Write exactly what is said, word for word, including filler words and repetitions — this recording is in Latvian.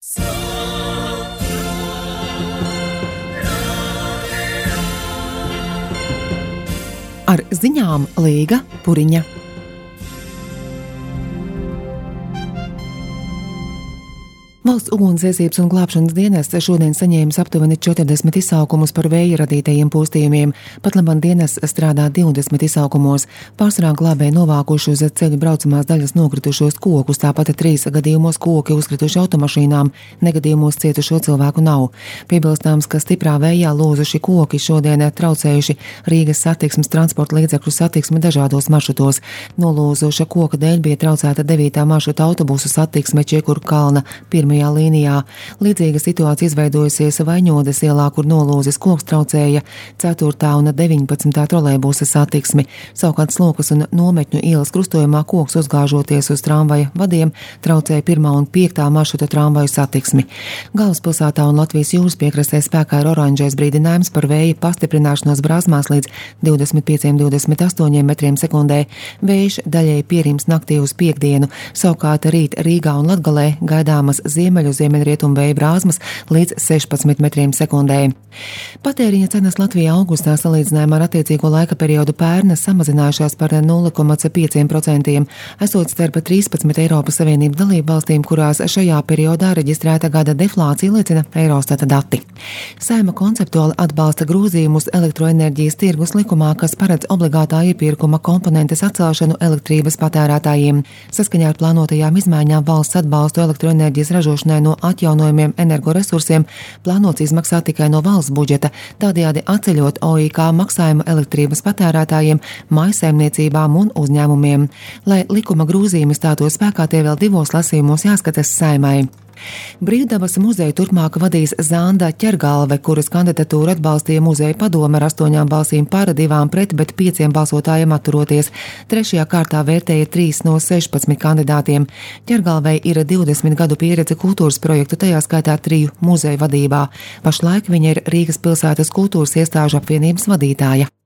Ar ziņām Līga Puriņa. Valsts ugunsdzēsības un glābšanas dienests šodien saņēmis aptuveni četrdesmit izsaukumus par vēja radītajiem postījumiem. Pat labam dienests strādā divdesmit izsaukumos. Pārsvarā glābēji novākuši uz ceļu braucamās daļas nokritušos kokus, tāpat trīs gadījumos koki uzkrituši automašīnām, negadījumos cietušo cilvēku nav. Piebilstāms, ka stiprā vējā lūzuši koki šodien traucējuši Rīgas satiksmes transporta līdzekļu satiksmi dažādos maršrutos. Nolūzuša koka dēļ bija traucēta devītā maršruta autobusu satiksme Čiekuru kalna pirmajā līnijā. Līdzīga situācija izveidojusies Vaņodes ielā, kur nolūzis koks traucēja ceturtā un deviņpadsmitā trolejbusa satiksmi. Savukārt Slokas un Nometņu ielas krustojumā koks uzgāžoties uz tramvaja vadiem traucēja pirmā un piektā maršruta tramvaju satiksmi. Galvaspilsētā un Latvijas jūras piekrastē spēkā ir oranžais brīdinājums par vēja pastiprināšanos brāzmās līdz divdesmit pieciem līdz divdesmit astoņiem metriem sekundē. Vējš daļēji pierims naktī uz piekdienu, savukārt rīt Rīgā un Latgalē gaidāmas ziemeļu ziemeļrietumu vēja brāzmas līdz sešpadsmit metriem sekundē. Patēriņa cenas Latvijā augustā salīdzinājumā ar attiecīgo laika periodu pērn samazinājušās par nulle komats pieci procenti, esot starp trīspadsmit Eiropas Savienības dalību valstīm, kurās šajā periodā reģistrēta gada deflācija, liecina Eurostata dati. Saeima konceptuāli atbalsta grozījumus elektroenerģijas tirgus likumā, kas paredz obligātā iepirkuma komponentes atcelšanu elektrības patērētājiem. Saskaņā ar plānotajām izmaiņām valsts atbalstu elektroenerģijas ražošanai no atjaunojumiem energoresursiem plānots izmaksāt tikai no valsts budžeta, tādējādi atceļot O I K maksājumu elektrības patērētājiem, mājsaimniecībām un uzņēmumiem. Lai likuma grozījumi stātos spēkā, tie vēl divos lasījumos jāskatās Saeimai. Brīvdabas muzeju turpmāk vadīs Zanda Ķergalve, kuras kandidatūru atbalstīja muzeja padome ar astoņām balsīm par, divām pret, bet pieciem balsotājiem atturoties. Trešajā kārtā vērtēja trīs no sešpadsmit kandidātiem. Ķergalvei ir divdesmit gadu pieredze kultūras projektu, tajā skaitā triju muzeju vadībā. Pašlaik viņa ir Rīgas pilsētas kultūras iestāžu apvienības vadītāja.